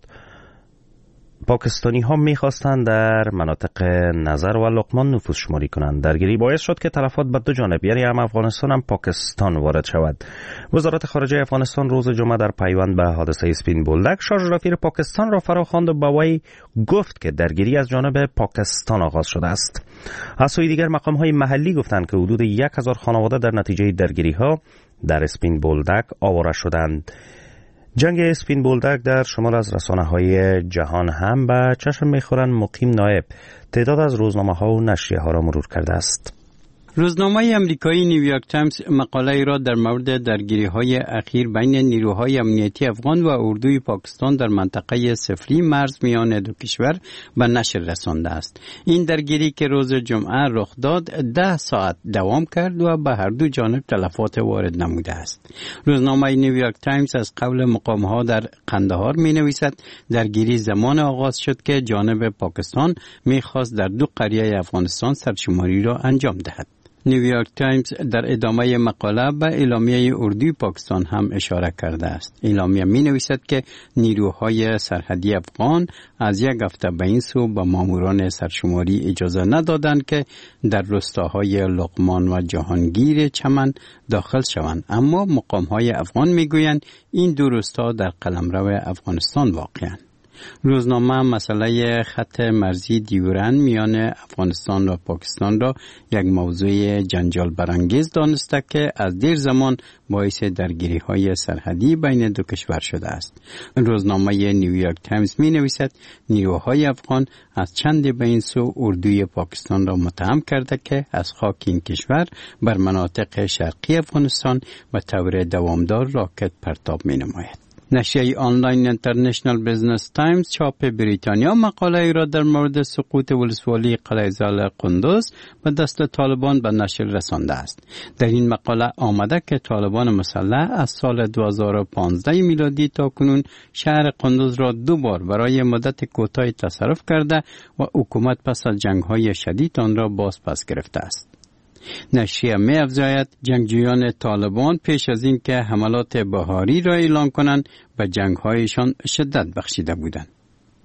پاکستانی ها می‌خواستند در مناطق نظر و لقمان نفوذ شماری کنند. درگیری باعث شد که تلفات به دو جانب یعنی هم افغانستان هم پاکستان وارد شود. وزارت خارجه افغانستان روز جمعه در پیوند به حادثه اسپین بولدک شارژ پاکستان را فراخواند و با وی گفت که درگیری از جانب پاکستان آغاز شده است. از سوی دیگر مقام‌های محلی گفتند که حدود یک هزار خانواده در نتیجه درگیری‌ها در اسپین بولدک آواره شدند. جنگ اسپین بولدک در شمال از رسانه‌های جهان هم به چشم می‌خورند. مقیم نایب تعداد از روزنامه‌ها و نشریه‌ها را مرور کرده است. روزنامه امریکایی نیویورک تایمز مقاله را در مورد درگیری‌های اخیر بین نیروهای امنیتی افغان و اردوی پاکستان در منطقه صفری مرز میان دو کشور به نشر رسانده است. این درگیری که روز جمعه رخ داد ده ساعت دوام کرد و به هر دو جانب تلفات وارد نموده است. روزنامه نیویورک تایمز از قول مقام‌ها در قندهار می‌نویسد درگیری زمان آغاز شد که جانب پاکستان می‌خواست در دو قریه افغانستان سرشماری را انجام دهد. نیویورک تایمز در ادامه مقاله به اعلامیه اردوی پاکستان هم اشاره کرده است. اعلامیه می نویسد که نیروهای سرحدی افغان از یک هفته به این سو به ماموران سرشماری اجازه ندادند که در روستاهای لقمان و جهانگیر چمن داخل شوند، اما مقام‌های افغان می گویند این دو روستا در قلمرو افغانستان واقعاً. روزنامه مسئله خط مرزی دیورند میان افغانستان و پاکستان را یک موضوع جنجال برانگیز دانسته که از دیر زمان باعث درگیری های سرحدی بین دو کشور شده است. روزنامه نیویورک تایمز می نویسد نیروهای افغان از چند به این سو اردوی پاکستان را متهم کرده که از خاک این کشور بر مناطق شرقی افغانستان به طور دوامدار راکت پرتاب می نماید. نشریه آنلاین اینترنشنال بیزنس تایمز چاپ بریتانیا مقاله ای را در مورد سقوط ولسوالی قلعه زال قندوز به دست طالبان به نشر رسانده است. در این مقاله آمده که طالبان مسلح از سال دو هزار و پانزده میلادی تا کنون شهر قندوز را دو بار برای مدت کوتاهی تصرف کرده و حکومت پس از جنگ‌های شدید آن را باز پس گرفته است. نشریه می افزاید جنگجویان طالبان پیش از این که حملات بهاری را اعلان کنند به جنگ‌هایشان شدت بخشیده بودند.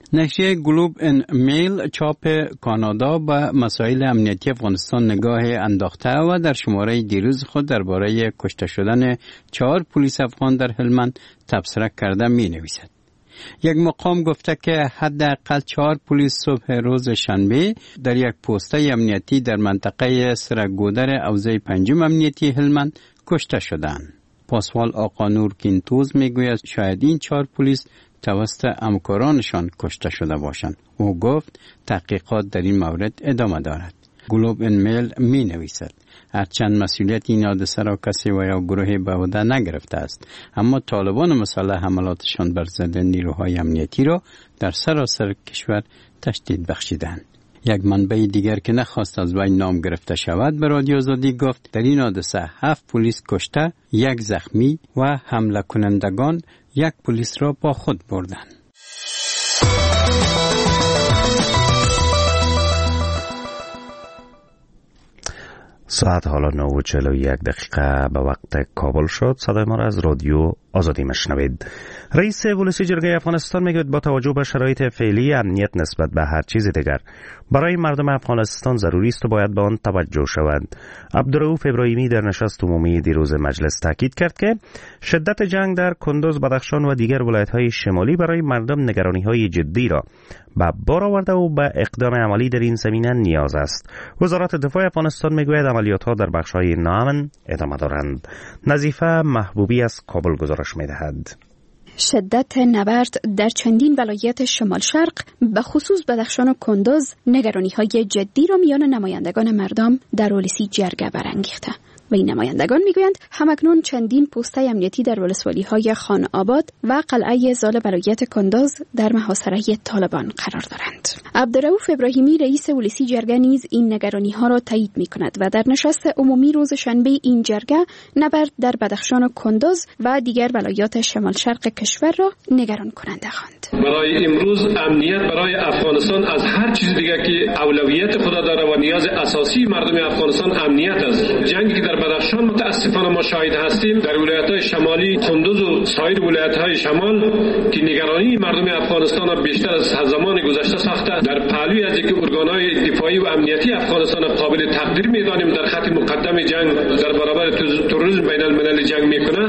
نشریه گلوب ان میل چاپ کانادا به مسائل امنیتی افغانستان نگاه انداخته و در شماره دیروز خود درباره کشته شدن چهار پلیس افغان در هلمند تبصره کرده می نویسد. یک مقام گفته که حداقل چهار پلیس صبح روز شنبه در یک پوسته امنیتی در منطقه سرگودر حوزه پنجم امنیتی هلمند کشته شدند. پاسوال آقا نور کینتوز میگوید شاید این چهار پلیس توسط همکارانشان کشته شده باشند. او گفت تحقیقات در این مورد ادامه دارد. گلوب ان میل می نویسد هرچند مسئولیت این حادثه را کسی و یا گروهی به عهده نگرفته است، اما طالبان مسلح حملاتشان بر ضد نیروهای امنیتی را در سراسر کشور تشدید بخشیدند. یک منبع دیگر که نخواست از وی نام گرفته شود به رادیو آزادی گفت در این حادثه هفت پلیس کشته، یک زخمی و حمله کنندگان یک پلیس را با خود بردند. ساعت حالا نه و چهل و یک دقیقه به وقت کابل شد. صدای ما را از رادیو آزادی مشنوید. رئیس ولسی جرگه افغانستان میگوید با توجه به شرایط فعلی امنیت نسبت به هر چیز دیگر برای مردم افغانستان ضروری است و باید به آن توجه شود. عبدالرؤوف ابراهیمی در نشست عمومی دیروز مجلس تاکید کرد که شدت جنگ در کندوز، بدخشان و دیگر ولایت‌های شمالی برای مردم نگرانی‌های جدی را به بار آورده و به اقدام عملی در این زمینه نیاز است. وزارت دفاع افغانستان میگوید عملیات‌ها در بخش‌های ناامن ادامه دارند. نظیفه محبوبی از کابل گزارش می‌دهد. شدت نبرد در چندین ولایت شمال شرق به خصوص بدخشان و کندوز نگرانی‌های جدی را میان نمایندگان مردم در ولسی جرگه برانگیخته و این نمایندگان میگویند همکنون چندین پوسته امنیتی در ولسوالی‌های خان آباد و قلعه زال ولایت کندوز در محاصره طالبان قرار دارند. عبدالرؤوف ابراهیمی رئیس ولسی جرگه نیز این نگرانی‌ها را تایید می‌کند و در نشست عمومی روز شنبه این جرگه نبرد در بدخشان و کندوز و دیگر ولایات شمال شرق کشور را نگران کننده خواند. برای امروز امنیت برای افغانستان از هر چیز دیگر که اولویت خود داره و نیاز اساسی مردم افغانستان امنیت است. جنگی که در بدخشان متاسفانه ما شاهد هستیم، در ولایت‌های شمالی کندوز و سایر ولایت‌های شمال که نگرانی مردم افغانستان بیشتر از زمان گذشته ساخته، در پهلوی از اینکه ارگان‌های دفاعی و امنیتی افغانستان قابل تقدیر می‌دانیم در خط مقدم جنگ در برابر تروریسم بین الملل جنگ می‌کنه،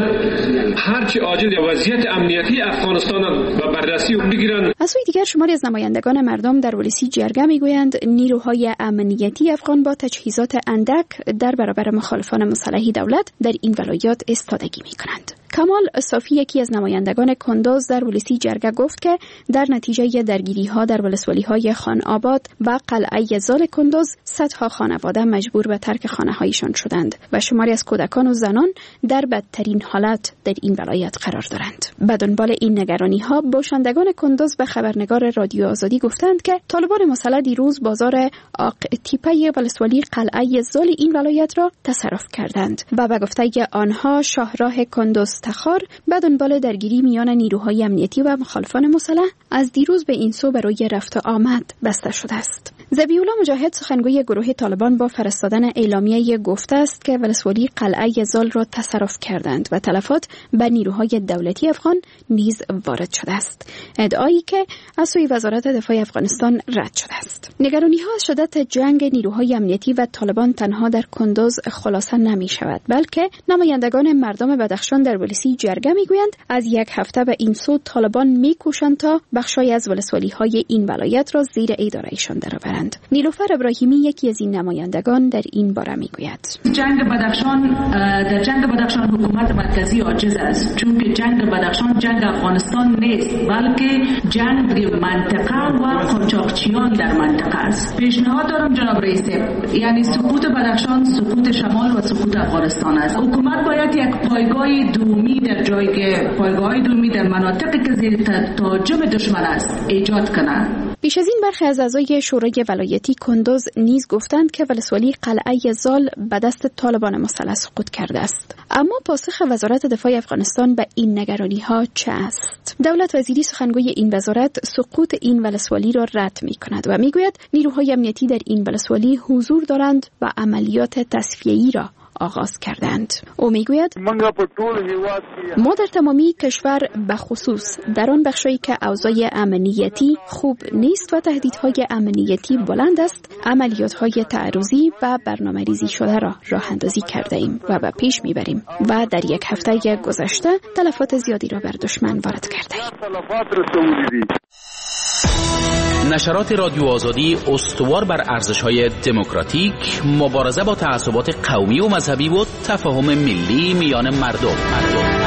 هرچی عاجل وضعیت امنیتی افغانستان به بررسی بگیرن. از سوی دیگر شماری از نمایندگان مردم در ولسی جرگه میگویند نیروهای امنیتی افغان با تجهیزات اندک در برابر مخالفان مسلح دولت در این ولایات ایستادگی میکنند. کمال صافی یکی از نمایندگان کندوز در ولسی جرگه گفت که در نتیجه درگیری‌ها در ولسوالی‌های خان آباد و قلعه زال کندوز صدها خانواده مجبور به ترک خانه‌هایشان شدند و شماری از کودکان و زنان در بدترین حالت در این ولایت قرار دارند. به دنبال این نگرانی‌ها باشندگان کندوز به خبرنگار رادیو آزادی گفتند که طالبان مسلح دیروز بازار آق تیپه ولسوالی قلعه زال این ولایت را تصرف کردند و به گفته آنها شاهراه کندوز تخار به دنبال درگیری میان نیروهای امنیتی و مخالفان مسلح از دیروز به این سو برای رفت و آمد بسته شده است. ذبیح‌الله مجاهد سخنگوی گروه طالبان با فرستادن اعلامیه گفته است که ولسوالی قلعه زال را تصرف کردند و تلفات به نیروهای دولتی افغان نیز وارد شده است، ادعایی که از سوی وزارت دفاع افغانستان رد شده است. نگرانی‌ها از شدت جنگ نیروهای امنیتی و طالبان تنها در کندوز خلاصه نمی شود، بلکه نمایندگان مردم بدخشان در ولسی جرگه میگویند از یک هفته به این سو طالبان میکوشند تا بخشای از ولسوالی‌های این ولایت را زیر ایداره‌شان درآورند. نیلوفر ابراهیمی یکی از این نمایندگان در این باره میگوید جنگ بدخشان در جنگ بدخشان حکومت مرکزی عاجز است، چون که جنگ بدخشان جنگ افغانستان نیست، بلکه جنگ در منطقه و قاچاقچیان در منطقه است. پیشنهاد دارم جناب رئیس، یعنی سقوط بدخشان سقوط شمال و سقوط افغانستان است. حکومت باید یک پایگاه دومی در جایی که پایگاه دومی در مناطقی که زیر تهاجم دشمن است ایجاد کنند. پیش از این برخی از اعضای شورای ولایتی کندوز نیز گفتند که ولسوالی قلعه زال به دست طالبان مسلح سقوط کرده است. اما پاسخ وزارت دفاع افغانستان به این نگرانی‌ها چه است؟ دولت وزیری سخنگوی این وزارت سقوط این ولسوالی را رد می‌کند و می‌گوید نیروهای امنیتی در این ولسوالی حضور دارند و عملیات تصفیه‌ای را آغاز کردند. او میگوید ما در تمامی کشور به خصوص در آن بخشی که اوضاع امنیتی خوب نیست و تهدیدهای امنیتی بلند است، عملیات‌های تعرضی و برنامه‌ریزی شده را راه اندازی کرده ایم و به پیش میبریم و در یک هفته گذشته تلفات زیادی را بر دشمن وارد کرده ایم. نشرات رادیو آزادی استوار بر ارزش‌های دموکراتیک، مبارزه با تعصبات قومی و مذهبی و تفاهم ملی میان مردم. مردم.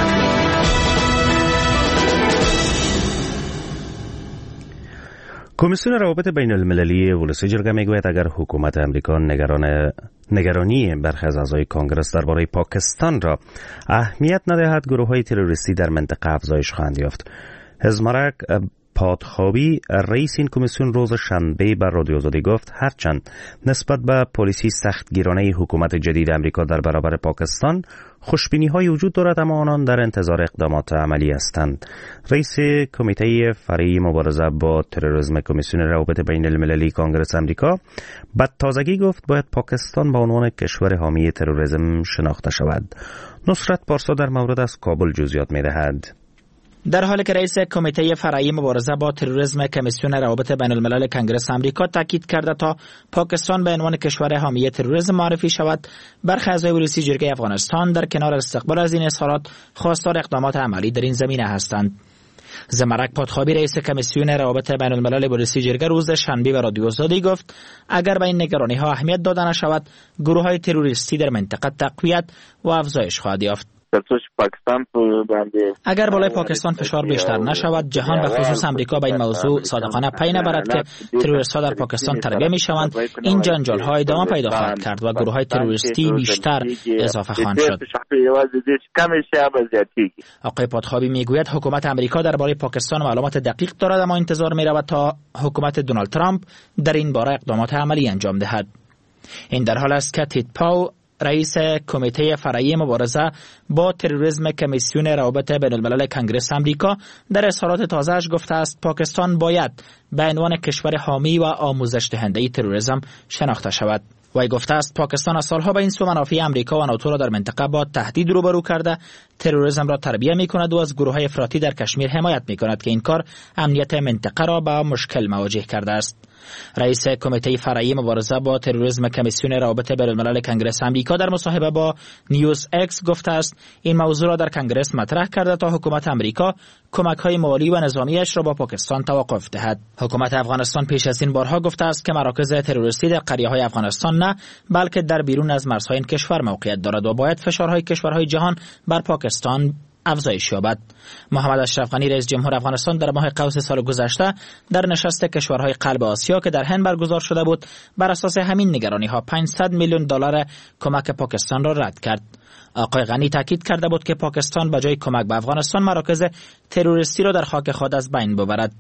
کمیسیون روابط بین المللی ولسی جرگه میگوید اگر حکومت امریکا نگران نگرانی برخی از اعضای کنگرس درباره پاکستان را اهمیت ندهد، گروه‌های تروریستی در منطقه افزایش خواهند یافت. هزمارک پادخوابی رئیس این کمیسیون روز شنبه بر رادیو آزادی گفت هرچند نسبت به پالیسی سختگیرانه حکومت جدید امریکا در برابر پاکستان خوشبینی های وجود دارد، اما آنان در انتظار اقدامات عملی هستند. رئیس کمیته فرعی مبارزه با تروریسم کمیسیون روابط بین المللی کانگرس امریکا به تازگی گفت باید پاکستان به عنوان کشور حامی تروریسم شناخته شود. نصرت پارسا در مورد از کابل جزئیات می‌دهد. در حالی که رئیس کمیته فرعی مبارزه با تروریسم کمیسیون روابط بین الملل کنگره آمریکا تاکید کرده تا پاکستان به عنوان کشور حامی تروریسم معرفی شود، برخی اعضای ولسی جرگه افغانستان در کنار استقبال از این اظهارات خواستار اقدامات عملی در این زمینه هستند. زمرک پادخوابی رئیس کمیسیون روابط بین الملل ولسی جرگه روز شنبه به رادیو آزادی گفت اگر به این نگرانی ها اهمیت داده نشود، گروه های تروریستی در منطقه تقویت و افزایش خواهد یافت. پاکستان اگر بالای پاکستان فشار بیشتر نشود، جهان به خصوص امریکا به این موضوع صادقانه پی نبرد که تروریست‌ها در پاکستان تربیه می‌شوند، این جنجال‌ها ادامه پیدا خواهد کرد و گروه‌های تروریستی بیشتر اضافه خواهند شد. آقای پادخوابی میگوید حکومت امریکا درباره پاکستان معلومات دقیق دارد، اما انتظار می‌رود تا حکومت دونالد ترامپ در این باره اقدامات عملی انجام دهد. این در حال است که تید پاو رئیس کمیته فرعی مبارزه با تروریسم کمیسیون روابط بین الملل کنگره آمریکا در اظهارات تازه‌اش گفته است پاکستان باید به عنوان کشور حامی و آموزش دهنده تروریسم شناخته شود. وی گفته است پاکستان از سالها به این سو منافع امریکا و ناتو را در منطقه با تهدید روبرو کرده، تروریسم را تربیه می‌کند و از گروه‌های افراطی در کشمیر حمایت می‌کند که این کار امنیت منطقه را با مشکل مواجه کرده است. رئیس کمیته فرعی مبارزه با تروریسم کمیسیون روابط بین الملل کنگره آمریکا در مصاحبه با نیوز اکس گفته است این موضوع را در کنگره مطرح کرده تا حکومت امریکا کمک‌های مالی و نظامیش را با پاکستان توقف دهد. حکومت افغانستان پیش از این بارها گفته است که مراکز تروریستی در قریه‌های افغانستان نه بلکه در بیرون از مرزهای این کشور موقعیت دارد و باید فشارهای کشورهای جهان بر پاکستان افزایش یابد. محمد اشرف غنی رئیس جمهور افغانستان در ماه قوس سال گذشته در نشست کشورهای قلب آسیا که در هند برگزار شده بود بر اساس همین نگرانی‌ها پانصد میلیون دلار کمک پاکستان را رد کرد. آقای غنی تاکید کرده بود که پاکستان به جای کمک به افغانستان مراکز تروریستی را در خاک خود از بین ببرد.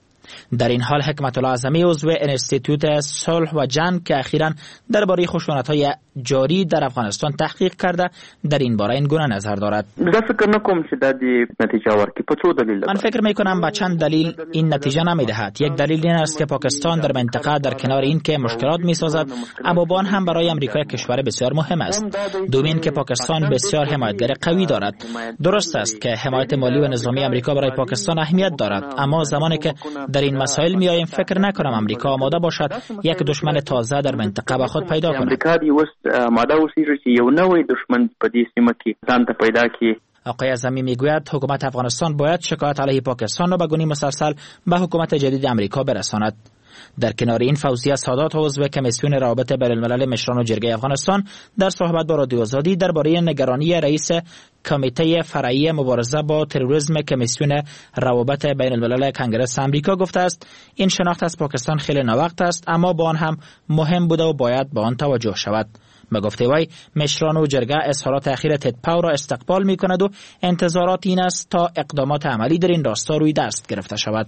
در این حال حکمت الله اعظمی عضو انستیتوت صلح و جنگ که اخیراً درباره خشونت‌های جاری در افغانستان تحقیق کرده در این باره این گونه نظر دارد. من فکر نکنم که د دې نتیجه ورکړي په څو دلیل. من فکر میکنم با چند دلیل این نتیجه نمیدهد. یک دلیل این است که پاکستان در منطقه در کنار این که مشکلات میسازد، اما با آن هم برای امریکا یک کشور بسیار مهم است. دومین که پاکستان بسیار حمایتگر قوی دارد. درست است که حمایت مالی و نظامی امریکا برای پاکستان اهمیت دارد، اما زمانی که در این مسائل میایم فکر نکنم امریکا آماده باشد یک دشمن تازه در منطقه به خود پیدا کند. امریکا دی وست آماده اوسیږي چې یو نوې دشمن په دې سیمه کې ځان ته پیدا کړي. آقای اعظمی میگوید حکومت افغانستان باید شکایت علیه پاکستان را به گونه مسلسل به حکومت جدید امریکا برساند. در کنار این فوزیه سادات عضو کمیسیون روابط بین الملل مشران و جرگه افغانستان در صحبت با رادیو آزادی درباره نگرانی رئیس کمیته فرعی مبارزه با تروریسم کمیسیون روابط بین الملل کنگره آمریکا گفته است این شناخت از پاکستان خیلی ناوقت است، اما با آن هم مهم بوده و باید به آن توجه شود. به گفته وی مشران و جرگه اظهارات اخیر تد پاو را استقبال می کند و انتظارات این است تا اقدامات عملی در این راستا روی دست گرفته شود.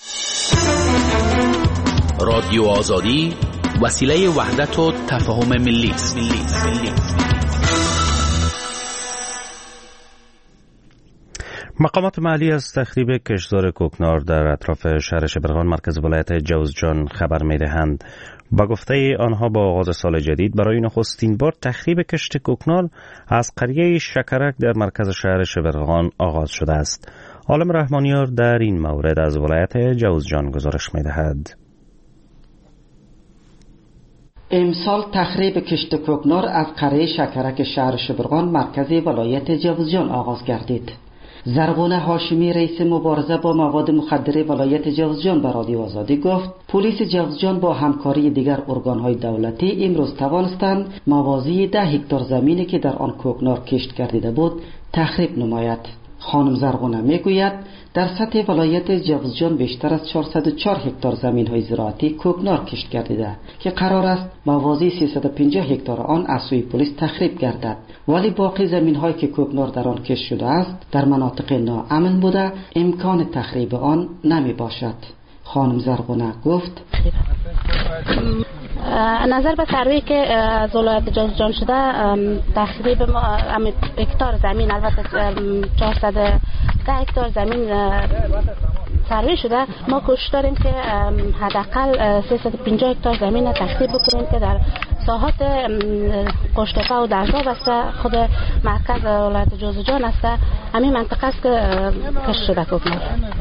رادیو آزادی وسیله وحدت و تفاهم ملی است. مقامات محلی از تخریب کشتزار کوکنار در اطراف شهر شبرغان مرکز ولایت جوزجان خبر می‌دهند. با گفته آنها با آغاز سال جدید برای نخستین بار تخریب کشت کوکنار از قریه شکرک در مرکز شهر شبرغان آغاز شده است. عالم رحمانیار در این مورد از ولایت جوزجان گزارش می‌دهد. امسال تخریب کشت کوکنار از قریه شکرک شهر شبرغان مرکز ولایت جوزجان آغاز گردید. زرغونه هاشمی رئیس مبارزه با مواد مخدره ولایت جوزجان به رادیو آزادی گفت پلیس جوزجان با همکاری دیگر ارگان‌های دولتی امروز توانستند موازی ده هکتار زمینی که در آن کوکنار کشت گردیده بود تخریب نماید. خانم زرغونه میگوید در سطح ولایت جوزجان بیشتر از چهارصد و چهار هکتار زمین‌های زراعتی کوکنار کشت گردیده که قرار است موازی سیصد و پنجاه هکتار آن از سوی پلیس تخریب گردد، ولی باقی زمین‌هایی که کوکنار در آن کشت شده است در مناطق ناامن بوده امکان تخریب آن نمی باشد. خانم زرغونه گفت نظر به سروی که از ولایت جوزجان شده تخریب ما هکتار زمین البته چهارصد و ده هکتار زمین سروی شده، ما کوشش داریم که حداقل سیصد و پنجاه هکتار زمین تخریب بکنیم که در ساحات قشتفه و درزاب است خود مرکز ولایت جوزجان است. همین منطقه است که کشت شده کوکنار.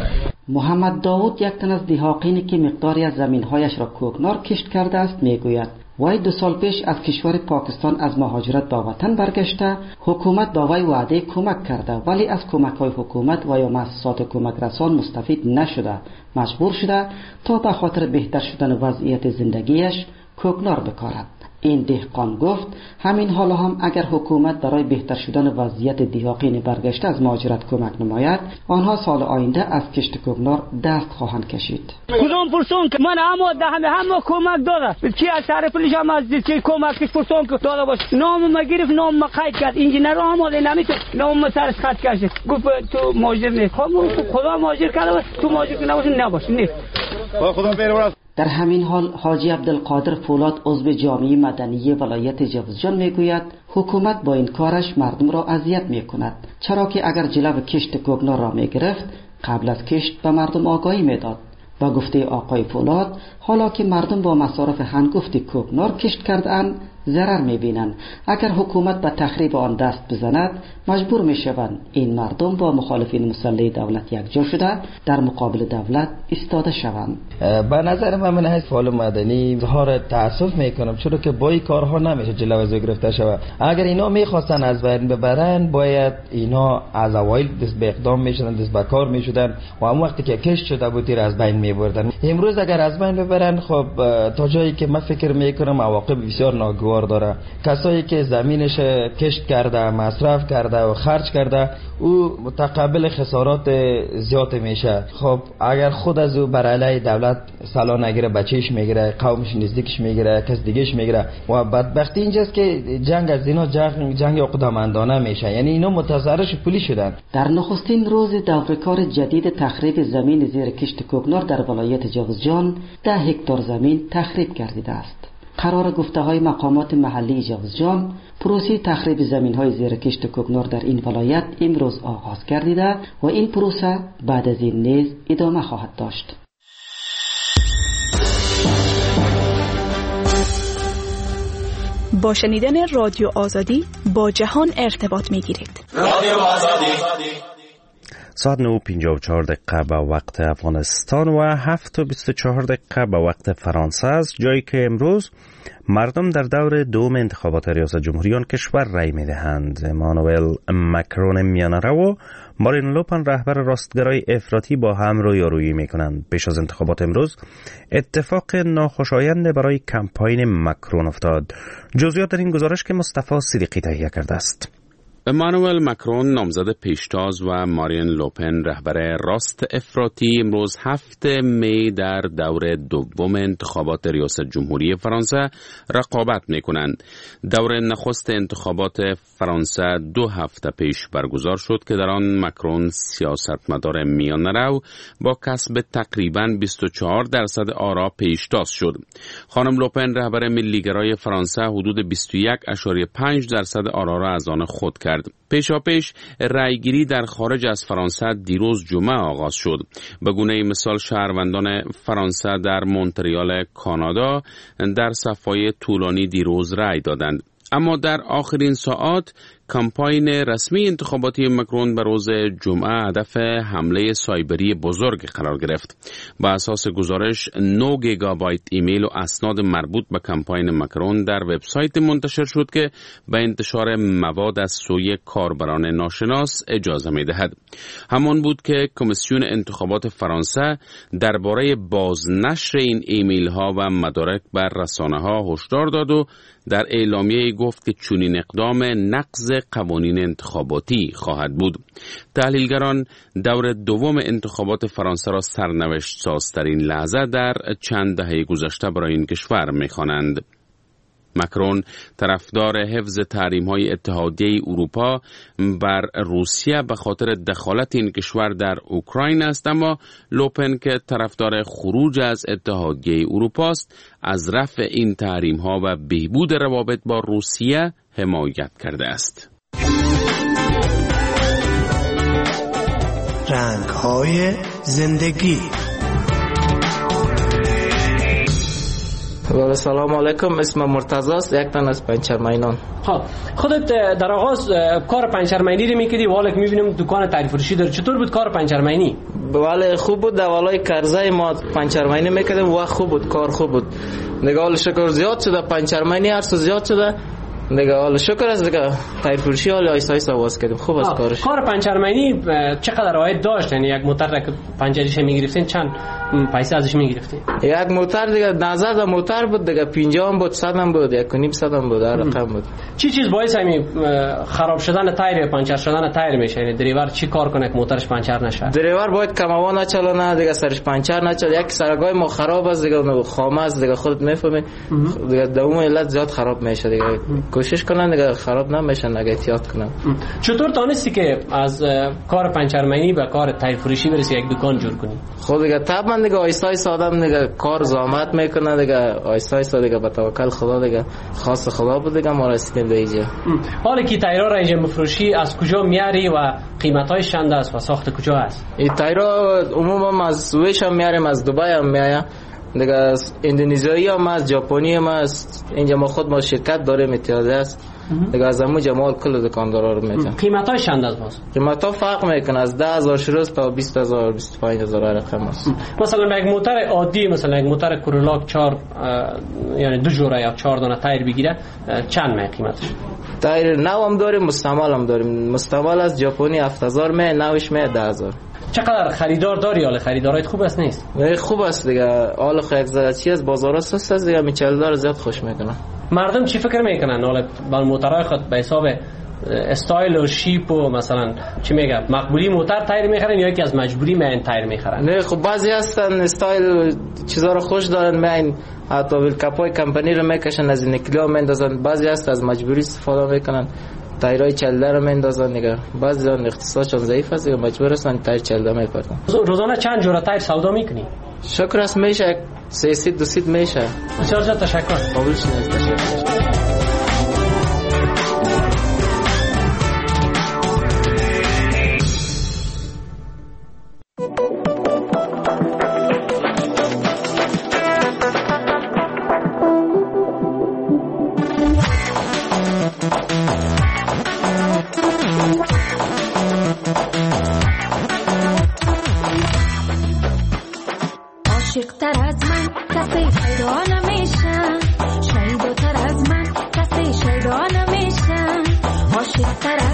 محمد داود یک تن از دیهاقینی که مقداری از زمین‌هایش را کوکنار کشت کرده است میگوید وی دو سال پیش از کشور پاکستان از مهاجرت به وطن برگشته، حکومت با وی وعده کمک کرده ولی از کمک‌های حکومت و یا مؤسسات کمک رسان مستفید نشده، مجبور شده تا به خاطر بهتر شدن وضعیت زندگیش کوکنار بکارد. این دهقان گفت همین حالا هم اگر حکومت برای بهتر شدن وضعیت دیهاقین برگشته از مهاجرت کمک نماید، آنها سال آینده از کشت کوکنار دست خواهند کشید. کدام پرسون که من اما ده همه همه کمک داده چی از طرف پلیس هم از چی کمکش پرسون که داده باش نام ما گرفت نام ما قید کرد انجینر هم نمیتونه نام ما سرش خط کرد گفت تو مهاجر نیست. خدا مهاجر کرده تو مهاجر که نباشه نباشه نیست. خدا پیروز. در همین حال حاجی عبدالقادر فولاد عضو جامعه مدنی ولایت جوزجان میگوید حکومت با این کارش مردم را اذیت میکند، چرا که اگر جلو کشت کوکنار را میگرفت قبل از کشت به مردم آگاهی میداد. با گفته آقای فولاد حالا که مردم با مصارف هنگفت کوکنار کشت کردند ضرر میبینند، اگر حکومت به تخریب آن دست بزند مجبور میشوند این مردم با مخالفین مسلح دولت یکجا شده در مقابل دولت ایستاده شوند. به نظر من من از فعال مدنی اظهار تاسف میکنم چرا که با این کارها نمیشه جلو از گرفته شود. اگر اینا میخواستن از بین ببرن باید اینا از اوایل دست به اقدام میشدن، دست به کار میشدن و اون وقتی که کشت شده بود از بین میبردن. امروز اگر از بین ببرن خب تا جایی که من فکر میکنم عواقب بسیار ناگوار داره. کسایی که زمینش کشت کرده، مصرف کرده و خرج کرده او متقبل خسارات زیاد میشه. خب اگر خود از او بر علیه دولت سلا نگیره بچهش میگیره، قومش نزدیکش میگیره، کس دیگهش میگیره و بدبختی اینجاست که جنگ از اینا جنگ جنگ عقدامندانه میشه، یعنی اینا متضررش پولی شدن. در نخستین روز دوره‌کار جدید تخریب زمین زیر کشت کوکنار در ولایت جوزجان ده هکتار زمین تخریب گردیده است. قرار گفته های مقامات محلی جوزجان پروسه تخریب زمین های زیر کشت کوکنار در این ولایت امروز آغاز گردیده و این پروسه بعد از این نیز ادامه خواهد داشت. با شنیدن رادیو آزادی با جهان ارتباط می گیرید. رادیو آزادی ساعت نه و پنجاه و چهار دقیقه به وقت افغانستان و هفت و بیست و چهار دقیقه به وقت فرانسه است، جایی که امروز مردم در دور دوم انتخابات ریاست جمهوری آن کشور رای می‌دهند. امانوئل مکرون میانرو و مارین لوپن رهبر راستگرای افراطی با هم رویارویی می‌کنند. پیش از انتخابات امروز اتفاق ناخوشایند برای کمپاین مکرون افتاد. جزئیات در این گزارش که مصطفی صدیقی تهیه کرده است. امانوئل مکرون نامزد پیشتاز و مارین لوپن رهبر راست افراطی امروز هفتم می در دور دوم انتخابات ریاست جمهوری فرانسه رقابت می‌کنند. دور نخست انتخابات فرانسه دو هفته پیش برگزار شد که در آن مکرون سیاستمدار میانرو با کسب تقریباً بیست و چهار درصد آرا پیشتاز شد. خانم لوپن رهبر ملیگرای فرانسه حدود بیست و یک و پنج دهم درصد آرا را از آن خود کرد. کرد. پیشاپیش رأیگیری در خارج از فرانسه دیروز جمعه آغاز شد. به گونه مثال شهروندان فرانسه در مونتریال کانادا در صف‌های طولانی دیروز رأی دادند. اما در آخرین ساعات کمپاین رسمی انتخاباتی مکرون به روز جمعه هدف حمله سایبری بزرگ قرار گرفت. با اساس گزارش نه گیگابایت ایمیل و اسناد مربوط به کمپاین مکرون در وبسایت منتشر شد که به انتشار مواد از سوی کاربران ناشناس اجازه می دهد. همان بود که کمیسیون انتخابات فرانسه درباره بازنشر این ایمیل ها و مدارک بر رسانه ها هشدار داد و در اعلامیه گفت که چنین اقدام نقض قوانین انتخاباتی خواهد بود. تحلیلگران دور دوم انتخابات فرانسه را سرنوشت سازترین لحظه در چند دهه گذشته برای این کشور می‌خوانند. مکرون طرفدار حفظ تحریم‌های اتحادیه اروپا بر روسیه به خاطر دخالت این کشور در اوکراین است، اما لوپن که طرفدار خروج از اتحادیه اروپا است از رفع این تحریم‌ها و بهبود روابط با روسیه حمایت کرده است. رنگ‌های زندگی. سلام علیکم، اسمم مرتضی است، یک تن از پنچرمینان. خب خودت در آغاز کار پنچرمینی رو میکردی و حالا که میبینم دکان تعریف فروشی داری، چطور بود کار پنچرمینی؟ بله خوب بود، در والای کرزه ما پنچرمینی میکردیم و خوب بود، کار خوب بود. دیگه حالا شکر زیاد شده، پنچرمینی هر سو زیاد شده دیگه، حالا شکر است دیگه تعریف فروشی حالا آیسا آیسا واس کردیم، خوب است کارش. کار پنچرمینی چقدر عاید داشت؟ یعنی یک موتر که پنچرش میگرفتین چند پیسه ازش میگرفتین؟ یک موتر دیگه نظر در موتر بود دیگه، پنجاه هم بود، صد هم بود، یک و نیم صد هم بود، هر رقم بود. چی چیز باعث همین خراب شدن تایر یا پنچر شدن تایر میشه؟ یعنی دریور چی کار کنه که موترش پنچر نشه؟ دریور باید کموا نچلونه دیگه، سرش پنچر نشه. یک سرگای ما خراب است دیگه، خامه است دیگه، خودت میفهمی دیگه، دوم علت زیاد خراب میشه دیگه. کوشش کنن دیگه خراب نمیشن اگه احتیاط کنن. چطور تونستی که از کار پنچرمینی به کار تایر فروشی برسی، یک دکان جور کنی؟ خود دیگه طبعا دیگه آیسا آیسا آدم دیگه کار زحمت میکنه دیگه، آیسا آیسا دیگه به توکل خدا دیگه، خاص خدا بود دیگه ما رسیدیم به اینجا. حالا کی تایرها را اینجا مفروشی از کجا میاری و قیمتایش چند است و ساخت کجا است؟ این تایرها عموما از سوئیس هم میاریم، از دبی هم میایم دیگه، از اندونزیایی هم از ژاپنی هم از اینجا ما خود ما شرکت داریم اتحادیه است دیگه، از همون جمال کل دکاندارا رو میتن. قیمتاش چند است باز؟ قیمتا فرق میکنه از ده هزار شروع تا بیست هزار بیست و پنج هزار رقم است. مثلا یک موتر عادی، مثلا یک موتر کورولا چهار یعنی دو جوره یا چهار دانه تایر بگیره چند می قیمتش؟ تایر نو هم داریم، مستعمل هم داریم. مستعمل از ژاپنی هفت هزار می، نوش می ده هزار. چقدر خریدار داری؟ حال خریدارایت خوب است نیست؟ خوب است دیگه، حال خیلی زیاد چی از بازارا سست است دیگه، میچلدار زیاد خوش میکنه. مردم چی فکر میکنن حالا با موترهای خود به حساب استایل و شیپ و مثلا چی میگه مقبولی موتر تایر میخرن یا یکی از مجبوری میان تایر میخرن؟ نه خب بعضی هستن استایل چیزا رو خوش دارن، میان حتی ویل کپای کمپانی رو میکشن از این کیلو میندازن، بعضی هست از مجبوری استفاده میکنن تایرای چلده رو میندازن دیگه، بعضی از اقتصادشون ضعیف است دیگه مجبور هستن تایر چلده میپرتن. روزانه چند جوره تایر سودا میکنی؟ شکر است میشه سه سیت دو سیت میشه. بسیار زیاد تشکر. قبول شد، تشکر. عاشق‌تر از من کسی پیدا نمیشن، شیداتر از من کسی شیدا نمیشن، عاشق‌تر